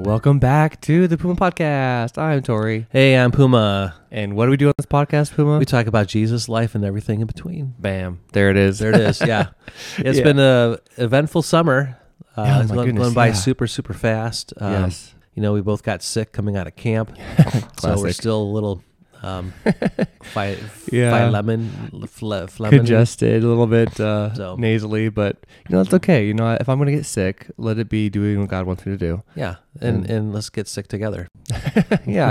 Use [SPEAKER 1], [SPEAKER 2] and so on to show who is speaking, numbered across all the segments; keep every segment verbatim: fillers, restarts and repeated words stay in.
[SPEAKER 1] Welcome back to the Puma Podcast. I'm Tori.
[SPEAKER 2] Hey, I'm Puma.
[SPEAKER 1] And what do we do on this podcast, Puma?
[SPEAKER 2] We talk about Jesus, life, and everything in between.
[SPEAKER 1] Bam. There it is.
[SPEAKER 2] There it is, yeah. It's
[SPEAKER 1] Yeah.
[SPEAKER 2] been an eventful summer. Uh,
[SPEAKER 1] Yeah,
[SPEAKER 2] it's
[SPEAKER 1] my
[SPEAKER 2] going,
[SPEAKER 1] goodness,
[SPEAKER 2] going by
[SPEAKER 1] yeah.
[SPEAKER 2] super, super fast. Um,
[SPEAKER 1] Yes.
[SPEAKER 2] You know, we both got sick coming out of camp. So we're
[SPEAKER 1] Classic.
[SPEAKER 2] still a little um, fi-
[SPEAKER 1] Yeah.
[SPEAKER 2] fi- lemon, fle- phlegm.
[SPEAKER 1] Congested, a little bit uh,
[SPEAKER 2] So.
[SPEAKER 1] nasally, but you know, it's okay. You know, if I'm going to get sick, let it be doing what God wants me to do.
[SPEAKER 2] Yeah, and,
[SPEAKER 1] And-
[SPEAKER 2] and let's get sick together.
[SPEAKER 1] Yeah.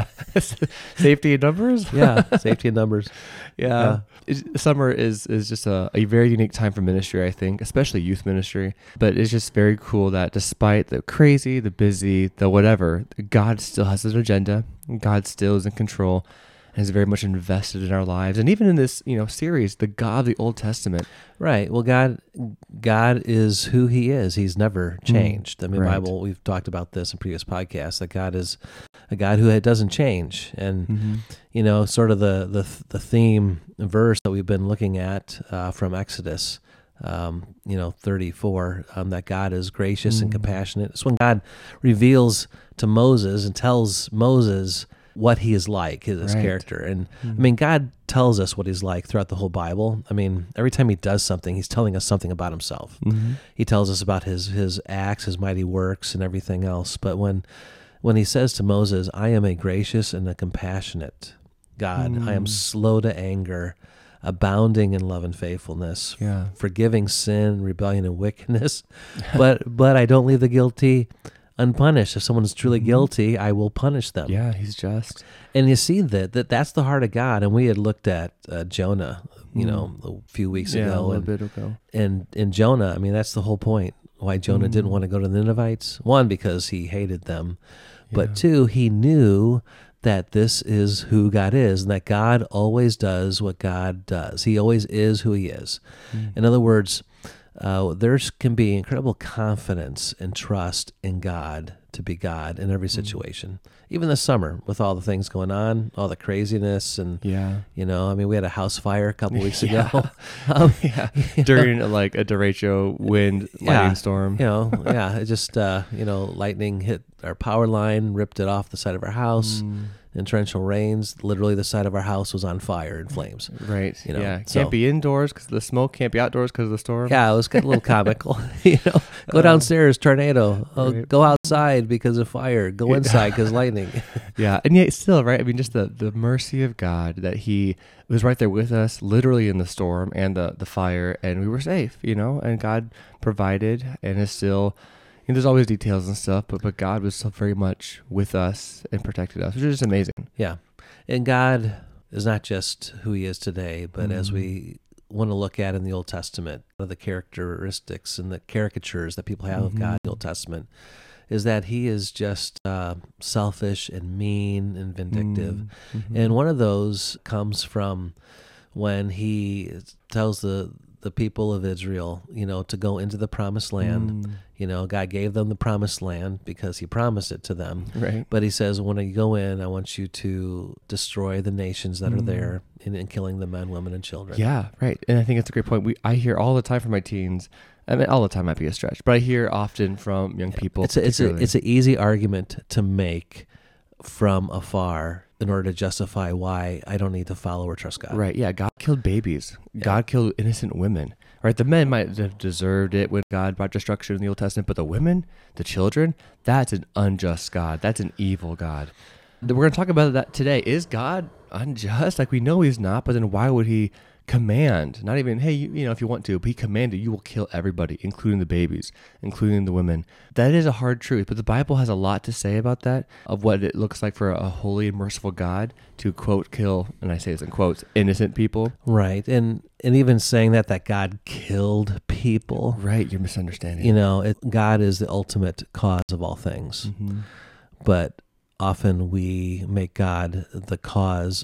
[SPEAKER 1] Safety in numbers?
[SPEAKER 2] Yeah, safety in numbers.
[SPEAKER 1] Yeah. It- Summer is, is just a, a very unique time for ministry, I think, especially youth ministry. But it's just very cool that despite the crazy, the busy, the whatever, God still has an agenda. God still is in control and is very much invested in our lives. And even in this, you know, series, the God of the Old Testament.
[SPEAKER 2] Right. Well, God, God is who He is. He's never changed. I mean,
[SPEAKER 1] right.
[SPEAKER 2] Bible. We've talked about this in previous podcasts. That God is a God who doesn't change, and
[SPEAKER 1] Mm-hmm.
[SPEAKER 2] you know, sort of the the the theme verse that we've been looking at uh, from Exodus. Um, you know, thirty-four. Um, that God is gracious and
[SPEAKER 1] Mm.
[SPEAKER 2] compassionate. It's when God reveals to Moses and tells Moses what he is like, his, his
[SPEAKER 1] Right.
[SPEAKER 2] character. And
[SPEAKER 1] Mm.
[SPEAKER 2] I mean, God tells us what he's like throughout the whole Bible. I mean, every time he does something, he's telling us something about himself.
[SPEAKER 1] Mm-hmm.
[SPEAKER 2] He tells us about his his acts, his mighty works, and everything else. But when when he says to Moses, I am a gracious and a compassionate God, I am
[SPEAKER 1] Mm.
[SPEAKER 2] slow to anger, abounding in love and faithfulness,
[SPEAKER 1] Yeah.
[SPEAKER 2] forgiving sin, rebellion, and wickedness. but but I don't leave the guilty unpunished. If someone is truly
[SPEAKER 1] Mhm.
[SPEAKER 2] guilty, I will punish them.
[SPEAKER 1] Yeah, he's just.
[SPEAKER 2] And you see that, that that's the heart of God. And we had looked at uh, Jonah, you
[SPEAKER 1] Mm.
[SPEAKER 2] know, a few weeks
[SPEAKER 1] yeah, a
[SPEAKER 2] ago.
[SPEAKER 1] little
[SPEAKER 2] And,
[SPEAKER 1] bit ago.
[SPEAKER 2] and in Jonah, I mean, that's the whole point. Why Jonah
[SPEAKER 1] Mm.
[SPEAKER 2] didn't want to go to the Ninevites. One, because he hated them. But
[SPEAKER 1] Yeah.
[SPEAKER 2] two, he knew that this is who God is and that God always does what God does. He always is who he is.
[SPEAKER 1] Mm.
[SPEAKER 2] In other words, uh, there can be incredible confidence and trust in God to be God in every situation. Even this summer, with all the things going on, all the craziness, and
[SPEAKER 1] Yeah.
[SPEAKER 2] you know, I mean, we had a house fire a couple weeks
[SPEAKER 1] Yeah.
[SPEAKER 2] ago. um,
[SPEAKER 1] Yeah.
[SPEAKER 2] you know,
[SPEAKER 1] During like a derecho wind
[SPEAKER 2] Yeah.
[SPEAKER 1] lightning storm.
[SPEAKER 2] you know, yeah, it just uh, you know, lightning hit our power line, ripped it off the side of our house.
[SPEAKER 1] Mm.
[SPEAKER 2] In torrential rains, literally the side of our house was on fire and flames.
[SPEAKER 1] Right.
[SPEAKER 2] You know,
[SPEAKER 1] yeah. Can't
[SPEAKER 2] so-
[SPEAKER 1] be indoors because of the smoke. Can't be outdoors because of the storm.
[SPEAKER 2] Yeah, it was a little comical. You know, go
[SPEAKER 1] Uh,
[SPEAKER 2] downstairs, tornado. Oh,
[SPEAKER 1] right.
[SPEAKER 2] go outside because of fire. Go
[SPEAKER 1] Yeah.
[SPEAKER 2] inside because lightning.
[SPEAKER 1] Yeah. And yet still, right? I mean, just the, the mercy of God that he was right there with us, literally in the storm and the, the fire, and we were safe, you know, and God provided and is still, you know, there's always details and stuff, but, but God was still very much with us and protected us, which is just amazing.
[SPEAKER 2] Yeah, and God is not just who He is today, but as
[SPEAKER 1] Mhm.
[SPEAKER 2] we want to look at in the Old Testament, one of the characteristics and the caricatures that people have of God in the Old Testament is that He is just uh, selfish and mean and vindictive.
[SPEAKER 1] Mhm.
[SPEAKER 2] And one of those comes from when He tells the the people of Israel, you know, to go into the promised land.
[SPEAKER 1] Mm.
[SPEAKER 2] You know, God gave them the promised land because He promised it to them.
[SPEAKER 1] Right.
[SPEAKER 2] But He says, when you go in, I want you to destroy the nations that are
[SPEAKER 1] Mm.
[SPEAKER 2] there in, in killing the men, women, and children.
[SPEAKER 1] Yeah, right. And I think it's a great point. We I hear all the time from my teens. I mean, all the time might be a stretch, but I hear often from young people.
[SPEAKER 2] It's a, it's a,
[SPEAKER 1] particularly.
[SPEAKER 2] it's an easy argument to make from afar in order to justify why I don't need to follow or trust God.
[SPEAKER 1] Right. Yeah. God killed babies.
[SPEAKER 2] Yeah.
[SPEAKER 1] God killed innocent women. Right. The men might have deserved it when God brought destruction in the Old Testament, but the women, the children, that's an unjust God. That's an evil God. We're going to talk about that today. Is God unjust? Like, we know He's not, but then why would He command? Not even, hey, you, you know, if you want to, but He commanded you will kill everybody, including the babies, including the women. That is a hard truth, but the Bible has a lot to say about that, of what it looks like for a holy and merciful God to, quote, kill, and I say this in quotes, innocent people.
[SPEAKER 2] Right. And and even saying that, that God killed people,
[SPEAKER 1] Right, you're misunderstanding.
[SPEAKER 2] you know, it, God is the ultimate cause of all things.
[SPEAKER 1] Mhm.
[SPEAKER 2] But often we make God the cause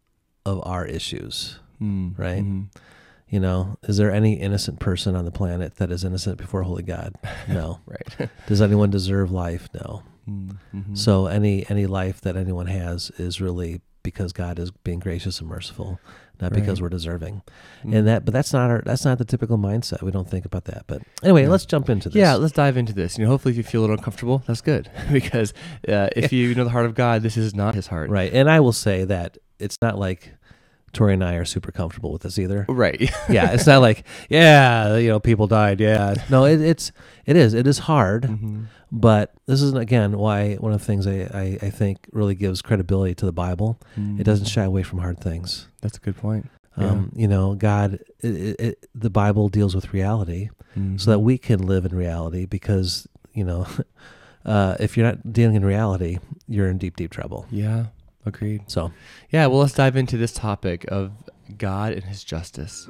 [SPEAKER 2] of our issues.
[SPEAKER 1] Mm,
[SPEAKER 2] Right.
[SPEAKER 1] mhm.
[SPEAKER 2] You know, is there any innocent person on the planet that is innocent before holy God? No.
[SPEAKER 1] Right.
[SPEAKER 2] Does anyone deserve life? No.
[SPEAKER 1] Mm, mhm.
[SPEAKER 2] So any any life that anyone has is really because God is being gracious and merciful, not
[SPEAKER 1] Right.
[SPEAKER 2] because we're deserving.
[SPEAKER 1] Mm.
[SPEAKER 2] And that, but that's not our, that's not the typical mindset. We don't think about that. But anyway,
[SPEAKER 1] Yeah.
[SPEAKER 2] let's jump into this.
[SPEAKER 1] Yeah, let's dive into this. You know, hopefully, if you feel a little uncomfortable, that's good because uh, if you know the heart of God, this is not His heart.
[SPEAKER 2] Right. And I will say that it's not like Tori and I are super comfortable with this either.
[SPEAKER 1] Right.
[SPEAKER 2] Yeah, it's not like, yeah, you know, people died. Yeah. No, it, it's, it is, it is hard.
[SPEAKER 1] Mm-hmm.
[SPEAKER 2] But this is, again, why one of the things I, I, I think really gives credibility to the Bible. It doesn't shy away from hard things.
[SPEAKER 1] That's a good point.
[SPEAKER 2] Um, you know, God, it, it, it, the Bible deals with reality
[SPEAKER 1] Mm-hmm.
[SPEAKER 2] so that we can live in reality because, you know, uh, if you're not dealing in reality, you're in deep, deep trouble.
[SPEAKER 1] Yeah, agreed.
[SPEAKER 2] So,
[SPEAKER 1] Yeah, well, let's dive into this topic of God and His justice.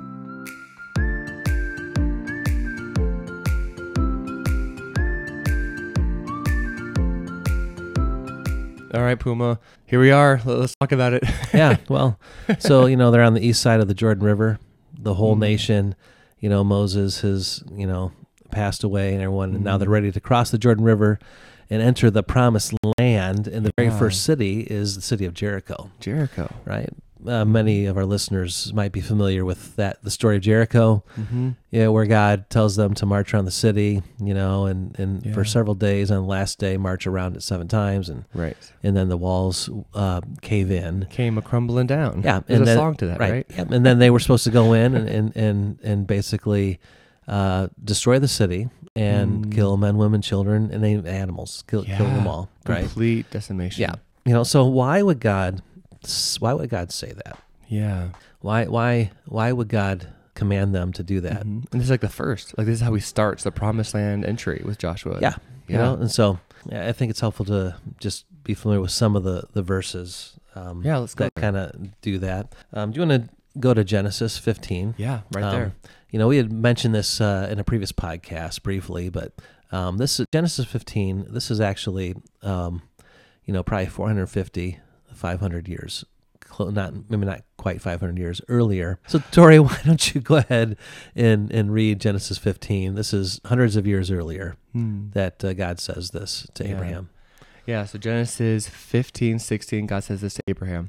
[SPEAKER 1] All right, Puma, here we are. Let- Let's talk about it.
[SPEAKER 2] yeah, well, so, you know, they're on the east side of the Jordan River, the whole
[SPEAKER 1] Mm.
[SPEAKER 2] nation, you know, Moses has, you know, passed away and everyone, and now
[SPEAKER 1] Mm.
[SPEAKER 2] they're ready to cross the Jordan River and enter the promised land. And the very
[SPEAKER 1] Yeah.
[SPEAKER 2] first city is the city of Jericho,
[SPEAKER 1] Jericho.
[SPEAKER 2] right? Uh, many of our listeners might be familiar with that, the story of Jericho,
[SPEAKER 1] Mm-hmm.
[SPEAKER 2] yeah, where God tells them to march around the city, you know, and, and
[SPEAKER 1] Yeah.
[SPEAKER 2] for several days. On the last day, march around it seven times, and
[SPEAKER 1] Right.
[SPEAKER 2] and then the walls uh, cave in.
[SPEAKER 1] Came a crumbling down.
[SPEAKER 2] Yeah,
[SPEAKER 1] There's
[SPEAKER 2] and
[SPEAKER 1] a
[SPEAKER 2] then-
[SPEAKER 1] song to that, right?
[SPEAKER 2] Yeah, and then they were supposed to go in and and and, and basically uh, destroy the city and
[SPEAKER 1] Mm.
[SPEAKER 2] kill men, women, children, and any animals. Kill kill them all. Right?
[SPEAKER 1] Complete decimation.
[SPEAKER 2] Yeah. You know, so why would God? Why would God say that?
[SPEAKER 1] Yeah.
[SPEAKER 2] Why why why would God command them to do that?
[SPEAKER 1] Mhm. And this is like the first. Like this is how He starts the Promised Land entry with Joshua.
[SPEAKER 2] Yeah, you
[SPEAKER 1] Yeah.
[SPEAKER 2] know, and so yeah, I think it's helpful to just be familiar with some of the the verses. Um,
[SPEAKER 1] Yeah, let's go
[SPEAKER 2] that
[SPEAKER 1] there.
[SPEAKER 2] kind of do that. Um, do you want to go to Genesis fifteen?
[SPEAKER 1] Yeah, right
[SPEAKER 2] Um,
[SPEAKER 1] there.
[SPEAKER 2] You know, we had mentioned this uh, in a previous podcast briefly, but um, this is Genesis fifteen. This is actually, um, you know, probably four hundred fifty, five hundred years, clo- not maybe not quite five hundred years earlier. So, Tori, why don't you go ahead and, and read Genesis fifteen? This is hundreds of years earlier
[SPEAKER 1] Hmm.
[SPEAKER 2] that uh, God says this to
[SPEAKER 1] Yeah.
[SPEAKER 2] Abraham.
[SPEAKER 1] Yeah, so Genesis fifteen, sixteen, God says this to Abraham.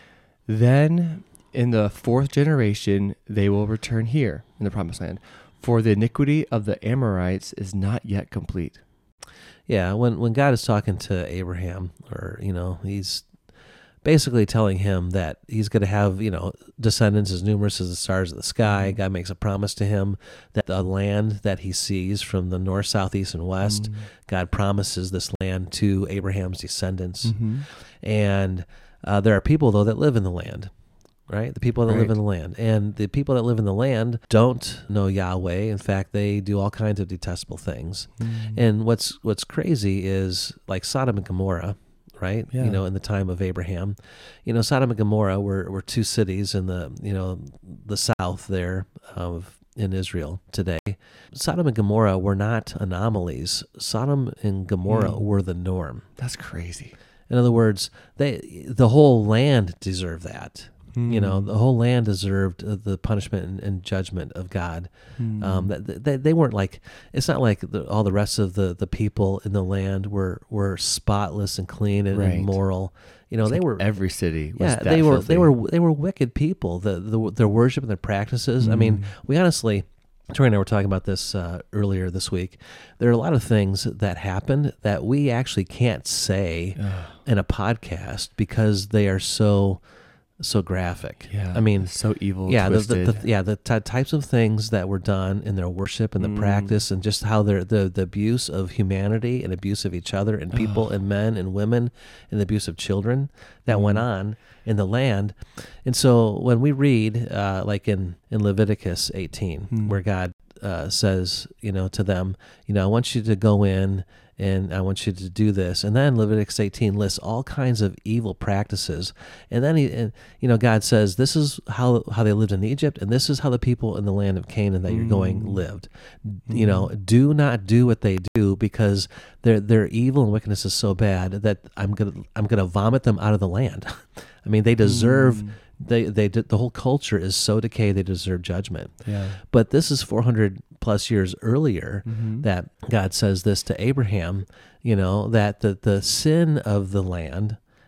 [SPEAKER 1] Then in the fourth generation, they will return here in the Promised Land, for the iniquity of the Amorites is not yet complete.
[SPEAKER 2] Yeah, when when God is talking to Abraham, or you know, he's basically telling him that he's going to have, you know, descendants as numerous as the stars of the sky. God makes a promise to him that the land that he sees from the north, south, east, and west, God promises this land to Abraham's descendants.
[SPEAKER 1] Mm-hmm.
[SPEAKER 2] And uh, there are people, though, that live in the land, right? The people that live
[SPEAKER 1] Right.
[SPEAKER 2] in the land. And the people that live in the land don't know Yahweh. In fact, they do all kinds of detestable things. And what's what's crazy is like Sodom and Gomorrah, right?
[SPEAKER 1] Yeah.
[SPEAKER 2] You know, in the time of Abraham, you know, Sodom and Gomorrah were, were two cities in the, you know, the south there of in Israel today. Sodom and Gomorrah were not anomalies. Sodom and Gomorrah
[SPEAKER 1] Mm.
[SPEAKER 2] were the norm.
[SPEAKER 1] That's crazy.
[SPEAKER 2] In other words, they the whole land deserved that. You know, the whole land deserved uh, the punishment and, and judgment of God.
[SPEAKER 1] Mm.
[SPEAKER 2] Um, that they, they weren't like, it's not like the, all the rest of the, the people in the land were, were spotless and clean and,
[SPEAKER 1] Right.
[SPEAKER 2] and moral. You know,
[SPEAKER 1] It's
[SPEAKER 2] they
[SPEAKER 1] like
[SPEAKER 2] were
[SPEAKER 1] every city. Was
[SPEAKER 2] yeah,
[SPEAKER 1] that
[SPEAKER 2] they were
[SPEAKER 1] filthy.
[SPEAKER 2] they were they were wicked people. The, the their worship and their practices. I mean,
[SPEAKER 1] Mm.
[SPEAKER 2] we honestly, Tori and I were talking about this uh, earlier this week. There are a lot of things that happened that we actually can't say
[SPEAKER 1] Ugh.
[SPEAKER 2] in a podcast because they are so so graphic.
[SPEAKER 1] Yeah,
[SPEAKER 2] I mean,
[SPEAKER 1] so evil.
[SPEAKER 2] yeah, the, the,
[SPEAKER 1] twisted.
[SPEAKER 2] the, yeah, the ty- types of things that were done in their worship and the
[SPEAKER 1] Mm.
[SPEAKER 2] practice, and just how they're, the the abuse of humanity and abuse of each other and people and men and women, and the abuse of children that went
[SPEAKER 1] Mm.
[SPEAKER 2] on in the land. And so when we read, uh, like in in Leviticus eighteen,
[SPEAKER 1] Mm.
[SPEAKER 2] where God uh, says, you know, to them, you know, I want you to go in and I want you to do this. And then Leviticus eighteen lists all kinds of evil practices. And then he, and, you know, God says, this is how, how they lived in Egypt, and this is how the people in the land of Canaan that you're going
[SPEAKER 1] Mm.
[SPEAKER 2] lived. You know, do not do what they do, because their their evil and wickedness is so bad that I'm gonna I'm gonna vomit them out of the land. I mean, they deserve.
[SPEAKER 1] Mm.
[SPEAKER 2] They they the whole culture is so decayed, they deserve judgment.
[SPEAKER 1] Yeah.
[SPEAKER 2] But this is four hundred plus years earlier
[SPEAKER 1] Mhm.
[SPEAKER 2] that God says this to Abraham, you know, that the, the sin of the land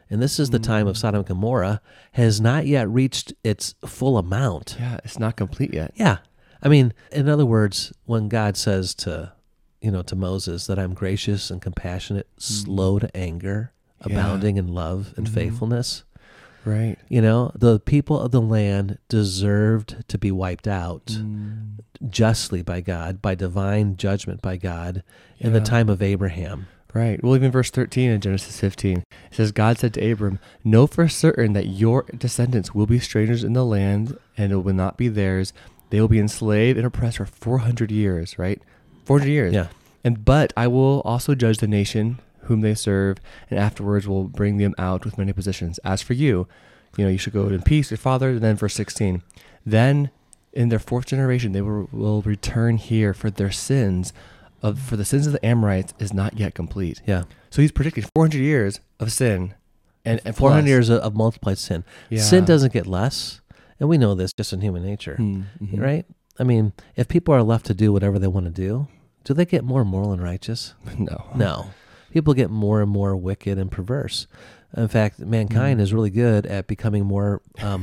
[SPEAKER 2] and this is the time of Sodom and Gomorrah, has not yet reached its full amount.
[SPEAKER 1] Yeah, it's not complete yet.
[SPEAKER 2] Yeah. I mean, in other words, when God says to, you know, to Moses that I'm gracious and compassionate, mm. slow to anger, yeah. abounding in love and mm-hmm. faithfulness.
[SPEAKER 1] Right.
[SPEAKER 2] You know, the people of the land deserved to be wiped out mm. justly by God, by divine judgment by God yeah. in the time of Abraham.
[SPEAKER 1] Right. Well, even verse thirteen in Genesis fifteen, it says, God said to Abram, know for certain that your descendants will be strangers in the land, and it will not be theirs. They will be enslaved and oppressed for four hundred years, right? four hundred years.
[SPEAKER 2] Yeah.
[SPEAKER 1] And but I will also judge the nation whom they serve, and afterwards will bring them out with many possessions. As for you, you know, you should go in peace with your father. And then verse sixteen, then in their fourth generation, they will, will return here, for their sins of, for the sins of the Amorites is not yet complete.
[SPEAKER 2] Yeah.
[SPEAKER 1] So he's predicting four hundred years of sin and, and
[SPEAKER 2] four hundred
[SPEAKER 1] plus.
[SPEAKER 2] years of, of multiplied sin.
[SPEAKER 1] Yeah.
[SPEAKER 2] Sin doesn't get less. And we know this just in human nature, mm-hmm. right? I mean, if people are left to do whatever they want to do, do they get more moral and righteous?
[SPEAKER 1] No.
[SPEAKER 2] No. People get more and more wicked and perverse. In fact, mankind mm. is really good at becoming more, um,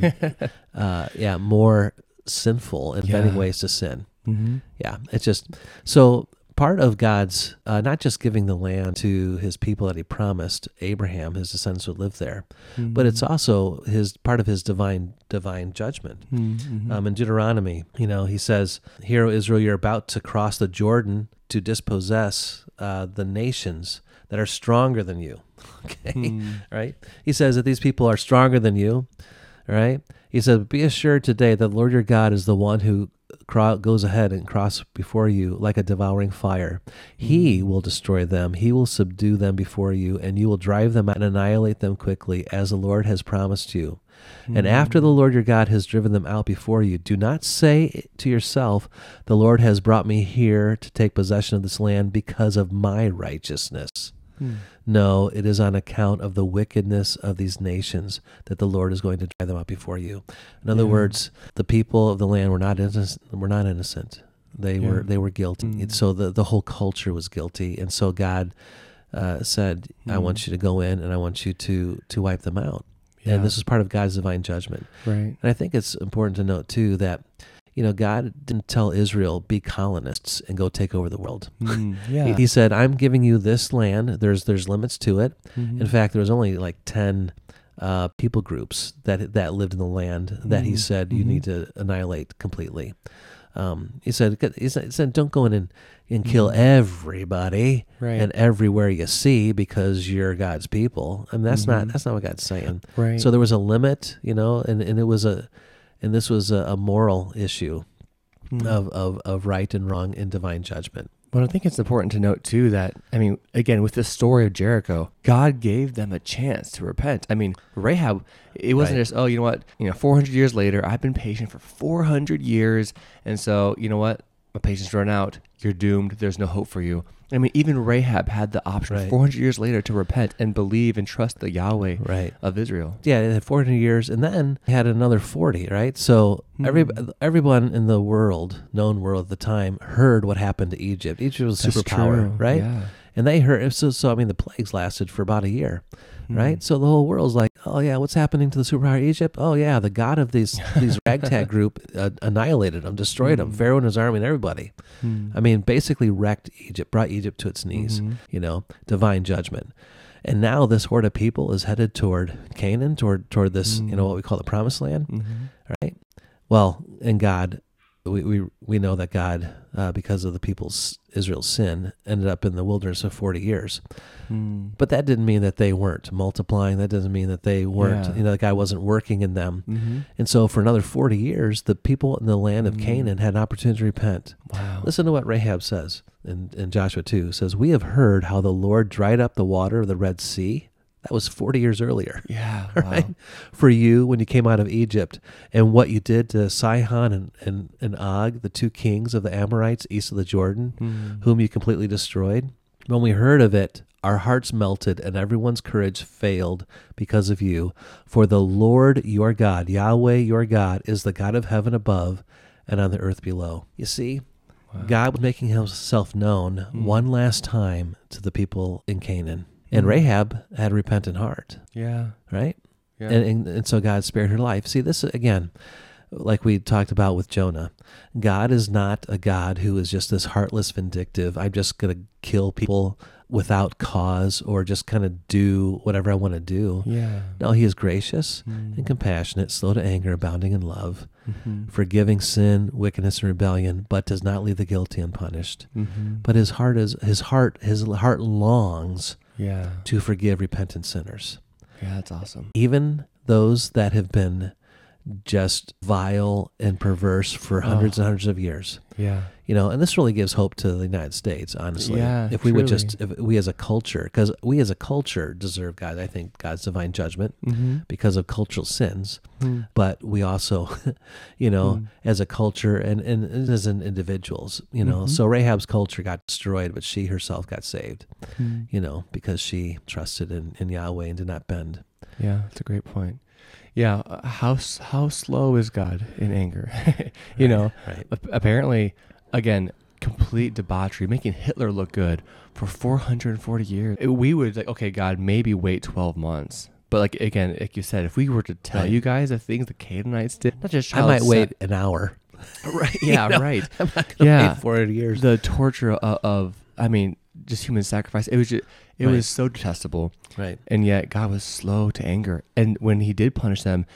[SPEAKER 2] uh, yeah, more sinful and finding
[SPEAKER 1] yeah.
[SPEAKER 2] ways to sin.
[SPEAKER 1] Mm-hmm.
[SPEAKER 2] Yeah, it's just, so part of God's, uh, not just giving the land to his people that he promised Abraham, his descendants would live there, mm-hmm. but it's also his part of his divine divine judgment. Mm-hmm. Um, in Deuteronomy, you know, he says, "Hear, O Israel, you're about to cross the Jordan to dispossess uh, the nations that are stronger than you." Okay, mm. right? He says that these people are stronger than you, right? He said, "Be assured today that the Lord your God is the one who goes ahead and crosses before you like a devouring fire. He will destroy them. He will subdue them before you, and you will drive them out and annihilate them quickly, as the Lord has promised you. Mm-hmm. And after the Lord your God has driven them out before you, do not say to yourself, the Lord has brought me here to take possession of this land because of my righteousness. Hmm. No, it is on account of the wickedness of these nations that the Lord is going to drive them out before you." In other yeah. words, the people of the land were not innocent. Were not innocent. They yeah. were they were guilty. Mm. So the, the whole culture was guilty, and so God uh, said, mm. "I want you to go in, and I want you to to wipe them out." Yeah. And this is part of God's divine judgment.
[SPEAKER 1] Right.
[SPEAKER 2] And I think it's important to note too that, you know, God didn't tell Israel, be colonists and go take over the world.
[SPEAKER 1] Mm, yeah.
[SPEAKER 2] he, he said, I'm giving you this land. There's there's limits to it. Mm-hmm. In fact, there was only like ten uh, people groups that that lived in the land that mm-hmm. he said you mm-hmm. need to annihilate completely. Um, he said, he said, he said, don't go in and, and kill mm-hmm. everybody
[SPEAKER 1] right.
[SPEAKER 2] and everywhere you see because you're God's people. I mean, that's mm-hmm. not that's not what God's saying.
[SPEAKER 1] Right.
[SPEAKER 2] So there was a limit, you know, and, and it was a And this was a, a moral issue mm. of, of, of right and wrong in divine judgment.
[SPEAKER 1] But I think it's important to note, too, that, I mean, again, with the story of Jericho, God gave them a chance to repent. I mean, Rahab, it wasn't right. just, oh, you know what, you know, four hundred years later, I've been patient for four hundred years, and so, you know what, my patience run out, you're doomed, there's no hope for you. I mean, even Rahab had the option
[SPEAKER 2] right.
[SPEAKER 1] four hundred years later to repent and believe and trust the Yahweh
[SPEAKER 2] right.
[SPEAKER 1] of Israel.
[SPEAKER 2] Yeah, it had four hundred years, and then had another forty, right? So mm. every everyone in the world, known world at the time, heard what happened to Egypt. Egypt was a superpower, right?
[SPEAKER 1] Yeah.
[SPEAKER 2] And they heard, so, so I mean, the plagues lasted for about a year, mm. right? So the whole world's like, oh yeah, what's happening to the superpower Egypt? Oh yeah, the god of these these ragtag group uh, annihilated them, destroyed mm. them, Pharaoh and his army and everybody. Mm. I mean, basically wrecked Egypt, brought Egypt to its knees, mm-hmm. you know, divine judgment. And now this horde of people is headed toward Canaan, toward toward this, mm. you know, what we call the promised land, mm-hmm. right? Well, and God, we we, we know that God, uh, because of the people's, Israel's sin, ended up in the wilderness for forty years. Mm. But that didn't mean that they weren't multiplying. That doesn't mean that they weren't, yeah. you know, the guy wasn't working in them. Mm-hmm. And so for another forty years, the people in the land of mm. Canaan had an opportunity to repent.
[SPEAKER 1] Wow.
[SPEAKER 2] Listen to what Rahab says in, in Joshua two. It says, we have heard how the Lord dried up the water of the Red Sea. That was forty years earlier.
[SPEAKER 1] Yeah. Wow.
[SPEAKER 2] Right? For you when you came out of Egypt, and what you did to Sihon and, and, and Og, the two kings of the Amorites east of the Jordan, mm. whom you completely destroyed. When we heard of it, our hearts melted and everyone's courage failed because of you. For the Lord your God, Yahweh your God, is the God of heaven above and on the earth below. You see, wow. God was making himself known mm. one last time to the people in Canaan. And
[SPEAKER 1] Mm.
[SPEAKER 2] Rahab had a repentant heart,
[SPEAKER 1] Yeah.
[SPEAKER 2] right?
[SPEAKER 1] Yeah.
[SPEAKER 2] And, and and so God spared her life. See, this again, like we talked about with Jonah, God is not a God who is just this heartless, vindictive, I'm just going to kill people without cause or just kind of do whatever I want to do.
[SPEAKER 1] yeah.
[SPEAKER 2] No, he is gracious
[SPEAKER 1] Mm.
[SPEAKER 2] and compassionate, slow to anger, abounding in love,
[SPEAKER 1] Mhm.
[SPEAKER 2] forgiving sin, wickedness, and rebellion, but does not leave the guilty unpunished.
[SPEAKER 1] Mhm.
[SPEAKER 2] But his heart is his heart his heart longs
[SPEAKER 1] Yeah.
[SPEAKER 2] to forgive repentant sinners,
[SPEAKER 1] Yeah, that's awesome.
[SPEAKER 2] even those that have been just vile and perverse for hundreds
[SPEAKER 1] Oh.
[SPEAKER 2] and hundreds of years.
[SPEAKER 1] Yeah.
[SPEAKER 2] You know, and this really gives hope to the United States, honestly.
[SPEAKER 1] Yeah,
[SPEAKER 2] if we would
[SPEAKER 1] truly.
[SPEAKER 2] just, if we as a culture, because we as a culture deserve God, I think God's divine judgment
[SPEAKER 1] Mm-hmm.
[SPEAKER 2] because of cultural sins.
[SPEAKER 1] Mm.
[SPEAKER 2] But we also, you know,
[SPEAKER 1] Mm.
[SPEAKER 2] as a culture and, and as in individuals, you know,
[SPEAKER 1] Mhm.
[SPEAKER 2] so Rahab's culture got destroyed, but she herself got saved,
[SPEAKER 1] Mm.
[SPEAKER 2] you know, because she trusted in, in Yahweh and did not bend.
[SPEAKER 1] Yeah, that's a great point. Yeah, uh, how s- how slow is God in anger? you know,
[SPEAKER 2] Right.
[SPEAKER 1] ap- apparently, again, complete debauchery, making Hitler look good for four hundred forty years. It- we would like, okay, God, maybe wait twelve months. But like again, like you said, if we were to tell
[SPEAKER 2] Right.
[SPEAKER 1] you guys the things the Canaanites did, not just
[SPEAKER 2] I
[SPEAKER 1] child
[SPEAKER 2] might
[SPEAKER 1] se-
[SPEAKER 2] wait an hour.
[SPEAKER 1] right? Yeah,
[SPEAKER 2] You know,
[SPEAKER 1] right.
[SPEAKER 2] I'm not going to
[SPEAKER 1] Yeah.
[SPEAKER 2] wait four hundred years.
[SPEAKER 1] The torture of, of, I mean, just human sacrifice. It was just, it
[SPEAKER 2] Right.
[SPEAKER 1] was so detestable.
[SPEAKER 2] Right.
[SPEAKER 1] And yet God was slow to anger. And when he did punish them,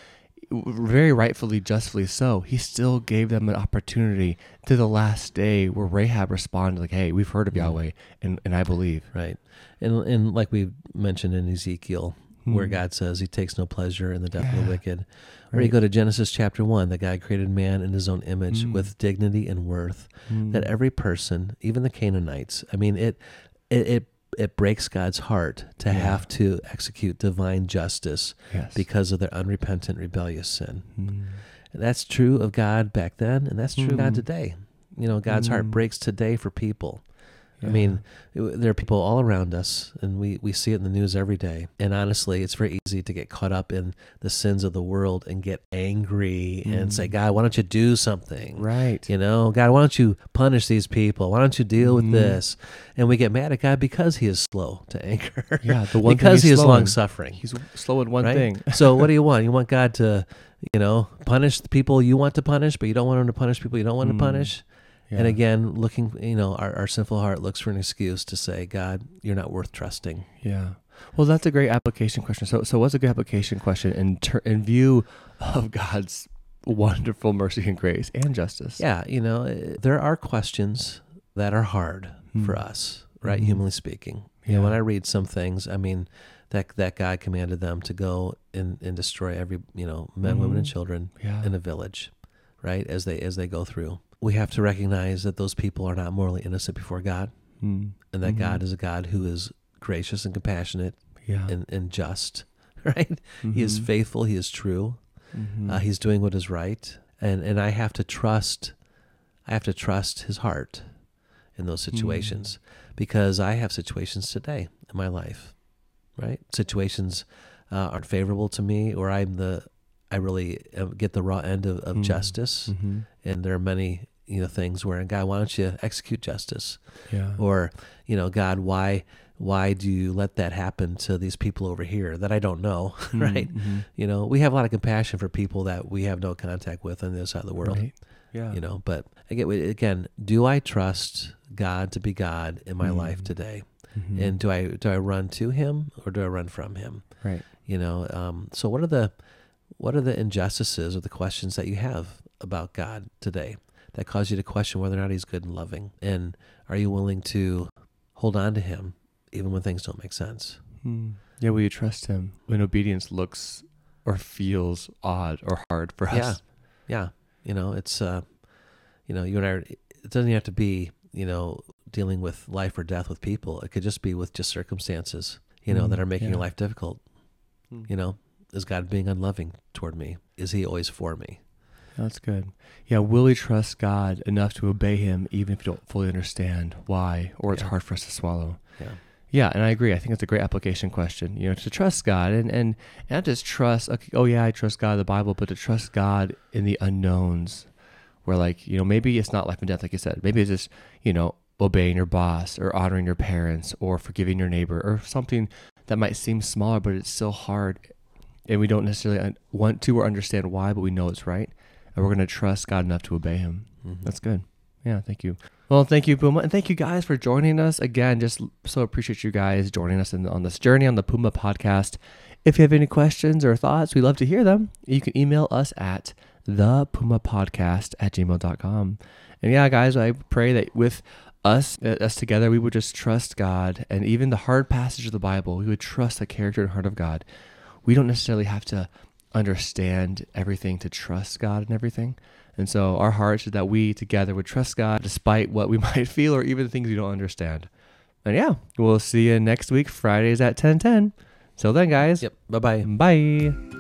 [SPEAKER 1] very rightfully, justly so, he still gave them an opportunity to the last day where Rahab responded like, hey, we've heard of
[SPEAKER 2] Mhm.
[SPEAKER 1] Yahweh and, and I believe.
[SPEAKER 2] Right. And and like we mentioned in Ezekiel, where
[SPEAKER 1] Hmm.
[SPEAKER 2] God says he takes no pleasure in the death of
[SPEAKER 1] Yeah.
[SPEAKER 2] the wicked. Or you
[SPEAKER 1] Right.
[SPEAKER 2] go to Genesis chapter one, that God created man in his own image
[SPEAKER 1] Mm.
[SPEAKER 2] with dignity and worth.
[SPEAKER 1] Hmm.
[SPEAKER 2] That every person, even the Canaanites, I mean, it it it, it breaks God's heart to
[SPEAKER 1] Yeah.
[SPEAKER 2] have to execute divine justice
[SPEAKER 1] Yes.
[SPEAKER 2] because of their unrepentant, rebellious sin.
[SPEAKER 1] Hmm.
[SPEAKER 2] And that's true of God back then, and that's true of God
[SPEAKER 1] Mm.
[SPEAKER 2] today. You know, God's heart
[SPEAKER 1] Mm.
[SPEAKER 2] breaks today for people. I
[SPEAKER 1] Yeah.
[SPEAKER 2] mean, it- there are people all around us, and we, we see it in the news every day. And honestly, it's very easy to get caught up in the sins of the world and get angry and say,
[SPEAKER 1] Mm.
[SPEAKER 2] God, why don't you do something?
[SPEAKER 1] right.
[SPEAKER 2] You know, God, why don't you punish these people? Why don't you deal
[SPEAKER 1] Mhm.
[SPEAKER 2] with this? And we get mad at God because he is slow to anger.
[SPEAKER 1] Yeah, the one thing
[SPEAKER 2] because
[SPEAKER 1] he's
[SPEAKER 2] he is
[SPEAKER 1] slow in.
[SPEAKER 2] long suffering.
[SPEAKER 1] He's slow in one
[SPEAKER 2] right?
[SPEAKER 1] thing.
[SPEAKER 2] So what do you want? You want God to, you know, punish the people you want to punish, but you don't want him to punish people you don't want
[SPEAKER 1] Mm.
[SPEAKER 2] to punish?
[SPEAKER 1] Yeah.
[SPEAKER 2] And again, looking, you know, our, our sinful heart looks for an excuse to say, God, you're not worth trusting.
[SPEAKER 1] Yeah. Well, that's a great application question. So, so what's a good application question in ter- in view of God's wonderful mercy and grace and justice?
[SPEAKER 2] Yeah, you know, eh, there are questions that are hard
[SPEAKER 1] Hmm.
[SPEAKER 2] for us, right?
[SPEAKER 1] Mhm.
[SPEAKER 2] Humanly speaking. You know, when
[SPEAKER 1] Yeah.
[SPEAKER 2] I read some things, I mean, that that God commanded them to go and, and destroy every, you know, men, women, and
[SPEAKER 1] Mhm.
[SPEAKER 2] children
[SPEAKER 1] Yeah.
[SPEAKER 2] in a village, right? As they as they go through. We have to recognize that those people are not morally innocent before God,
[SPEAKER 1] Mm.
[SPEAKER 2] and that
[SPEAKER 1] Mhm.
[SPEAKER 2] God is a God who is gracious and compassionate
[SPEAKER 1] Yeah.
[SPEAKER 2] and, and just, right? He is
[SPEAKER 1] Mhm.
[SPEAKER 2] faithful, he is true.
[SPEAKER 1] Mhm.
[SPEAKER 2] Uh, he's doing what is right, and and I have to trust. I have to trust his heart in those situations, because I have situations today in my life, right? Situations uh, aren't favorable to me, or I'm the I really uh, get the raw end of, of
[SPEAKER 1] Mm.
[SPEAKER 2] justice,
[SPEAKER 1] Mhm.
[SPEAKER 2] and there are many you know things where, God, why don't you execute justice?
[SPEAKER 1] Yeah.
[SPEAKER 2] Or, you know, God, why why do you let that happen to these people over here that I don't know, right?
[SPEAKER 1] Mhm.
[SPEAKER 2] You know, we have a lot of compassion for people that we have no contact with on the other side of the world,
[SPEAKER 1] Right. Yeah.
[SPEAKER 2] you know, but again, again, do I trust God to be God in my
[SPEAKER 1] Mm.
[SPEAKER 2] life today?
[SPEAKER 1] Mhm.
[SPEAKER 2] And do I, do I run to him or do I run from him?
[SPEAKER 1] right.
[SPEAKER 2] You know, um, so what are the, what are the injustices or the questions that you have about God today that cause you to question whether or not he's good and loving? And are you willing to hold on to him even when things don't make sense?
[SPEAKER 1] Mm. Yeah. Will you trust him when obedience looks or feels odd or hard for
[SPEAKER 2] Yeah.
[SPEAKER 1] us?
[SPEAKER 2] Yeah. You know, it's, uh, you know, you and I, are- it doesn't have to be, you know, dealing with life or death with people. It could just be with just circumstances, you know,
[SPEAKER 1] Mm,
[SPEAKER 2] that are making
[SPEAKER 1] yeah.
[SPEAKER 2] your life difficult.
[SPEAKER 1] Mm.
[SPEAKER 2] You know, is God being unloving toward me? Is he always for me?
[SPEAKER 1] That's good. Yeah. Will we trust God enough to obey him even if you don't fully understand why or it's
[SPEAKER 2] Yeah.
[SPEAKER 1] hard for us to swallow?
[SPEAKER 2] Yeah.
[SPEAKER 1] Yeah, and I agree. I think it's a great application question. You know, to trust God and, and not just trust, okay, oh yeah, I trust God in the Bible, but to trust God in the unknowns where like, you know, maybe it's not life and death, like you said. Maybe it's just, you know, obeying your boss or honoring your parents or forgiving your neighbor or something that might seem smaller, but it's still hard. And we don't necessarily want to or understand why, but we know it's right. And we're going to trust God enough to obey him. Mm-hmm. That's good. Yeah, thank you. Well, thank you, Puma. And thank you guys for joining us. Again, just so appreciate you guys joining us in, on this journey on the Puma podcast. If you have any questions or thoughts, we'd love to hear them. You can email us at the puma podcast at gmail dot com. And yeah, guys, I pray that with us, uh, us together, we would just trust God. And even the hard passage of the Bible, we would trust the character and heart of God. We don't necessarily have to understand everything to trust God and everything. And so our hearts is that we together would trust God despite what we might feel or even things we don't understand. And yeah, we'll see you next week, Fridays at ten ten. Till then, guys.
[SPEAKER 2] Yep. Bye-bye.
[SPEAKER 1] Bye.